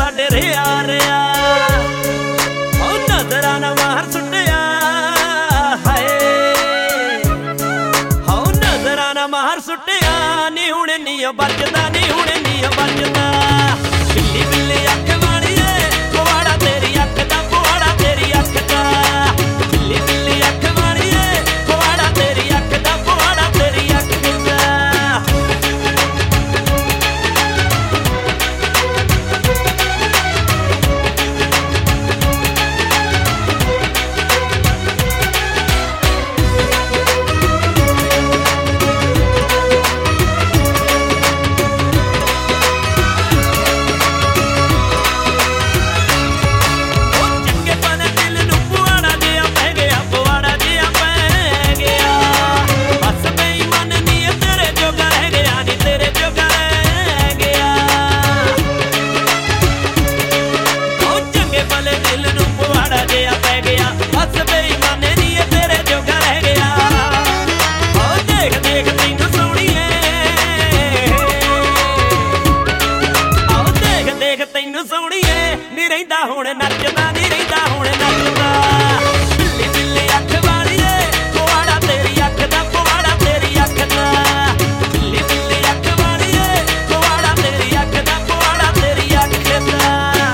ਸਾਡੇ ਰਿਆ ਰਿਆ ਉਹ ਨਜ਼ਰਾਂ ਨਾ ਮਾਰ ਸੁੱਟਿਆ ਹਾਏ ਹੋ ਨਜ਼ਰਾਂ ਨਾ ਮਾਰ ਸੁੱਟਿਆ ਨੀ ਹੁਣ ਨੀ ਬਚਦਾ ਨੀ ਹੁਣ ਨੀ ਬਚਦਾ ਬਿੱਲੀ ਬਿੱਲੀ ਅੱਖ ਵਾਲੀਏ ਪਵਾੜਾ ਤੇਰੀ ਅੱਖ ਦਾ ਪਵਾੜਾ ਤੇਰੀ ਅੱਖ ਦਾ ਬਿੱਲੀ ਬਿੱਲੀ ਅੱਖ ਵਾਲੀਏ ਪਵਾੜਾ ਤੇਰੀ ਅੱਖ ਦਾ ਪਵਾੜਾ ਤੇਰੀ ਅੱਖ ਦਾ ਤੈਨੂੰ ਸੋਹਣੀਏ ਨੀ ਰਹਿੰਦਾ ਹੁਣ ਨੱਚਦਾ ਨੀ ਰਹਿੰਦਾ ਹੁਣ ਨੱਚਦਾ ਬਿੱਲੀ ਬਿੱਲੀ ਅੱਖ ਵਾਲੀਏ ਪਵਾੜਾ ਤੇਰੀ ਅੱਖ ਦਾ ਪਵਾੜਾ ਤੇਰੀ ਅੱਖ ਦਾ ਬਿੱਲੀ ਬਿੱਲੀ ਅੱਖ ਵਾਲੀਏ ਪਵਾੜਾ ਤੇਰੀ ਅੱਖ ਦਾ ਪਵਾੜਾ ਤੇਰੀ ਅੱਖ ਦਾ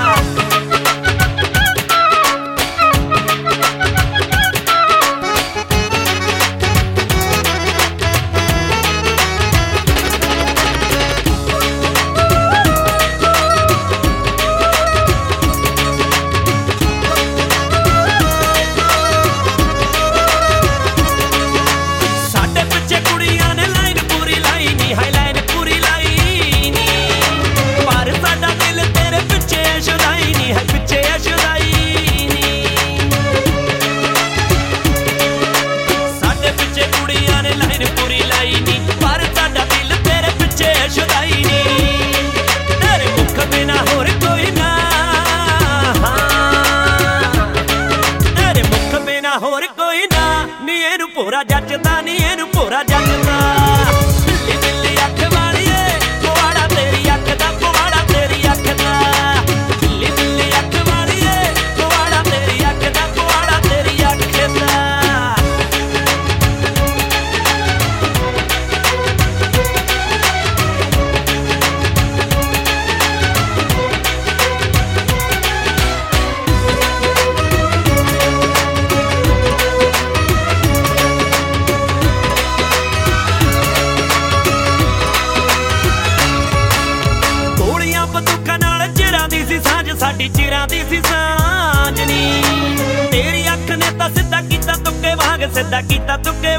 ਹੋਰ ਕੋਈ ਨਾ ਨੀ ਇਹਨੂੰ ਭੋਰਾ ਜੱਚਦਾ ਨੀ ਇਹਨੂੰ ਭੋਰਾ ਜੱਚਦਾ ਬਿੱਲੀ ਬਿੱਲੀ ਅੱਖ ਵਾਲੀਏ ਪਵਾੜਾ ਤੇਰੀ ਅੱਖ ਦਾ ਪਵਾੜਾ ਤੇਰੀ ਅੱਖ ਦਾ ਬਿੱਲੀ ਬਿੱਲੀ ਅੱਖ ਵਾਲੀਏ ਪਵਾੜਾ ਤੇਰੀ ਅੱਖ ਦਾ ਪਵਾੜਾ ਤੇਰੀ ਅੱਖ ਦਾ ਸਾਡੀ ਚਿਰਾਂ ਦੀ ਸੀ ਸਾਂਝਣੀ ਤੇਰੀ ਅੱਖ ਨੇ ਤਾਂ ਸਿੱਧਾ ਕੀਤਾ ਤੁੱਕੇ ਵਾਂਗ ਸਿੱਧਾ ਕੀਤਾ ਤੁੱਕੇ